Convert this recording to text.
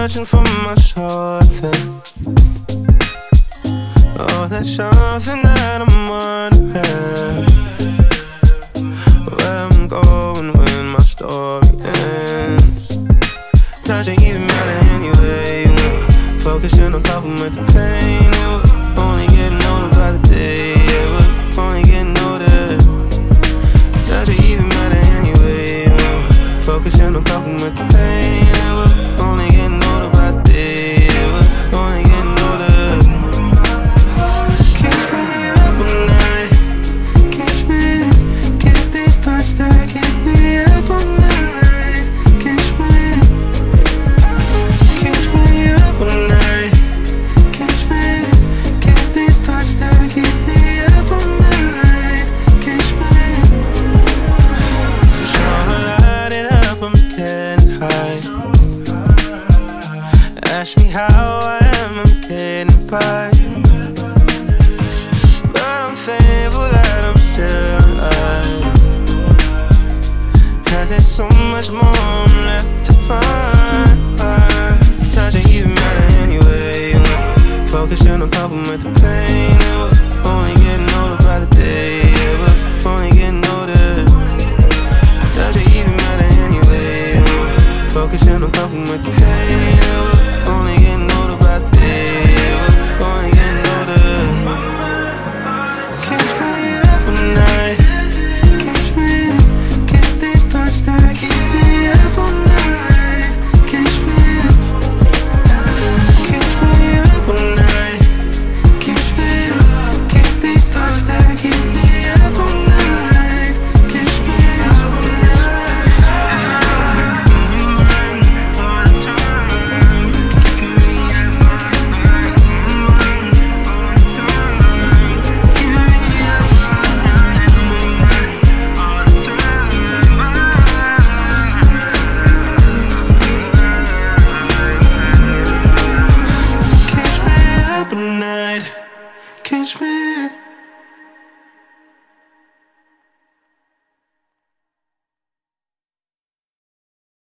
searching for my something. Oh, that's something that I'm wondering where I'm going when my story ends. Doesn't even matter anyway. Focusing on coping with the pain, and we're only getting older by the day. Yeah, we're only getting older. Doesn't even matter anyway. Focusing on coping with the pain, and we're only getting older by the day. Yeah, we're only getting older. Keeps me up all night. Keeps me, keep these thoughts that keep me up all night. Keeps me up all night. Keeps me, keep these thoughts that keep me up all night. Keeps me. So I light it up, I'm getting high. Ask me how I am, I'm getting by. But I'm thankful that I'm still alive, 'cause there's so much more left to find. Doesn't even matter anyway. Focusing on coping with the pain, and we're only getting older by the day. Yeah, we're only getting older. Doesn't even matter anyway. Focusing on coping with the pain, and we're only getting older by the day. Yeah, we're only getting older. Keeps me up all night. Keeps me, keep these thoughts that keep me up all night. Keeps me up all night. Keeps me, keep these thoughts that keep me up all night. Keeps me up all night. All the time. Keeping me up all night. All the time. Keeping me up all night. All the time. Keeps me up all night. Keeps me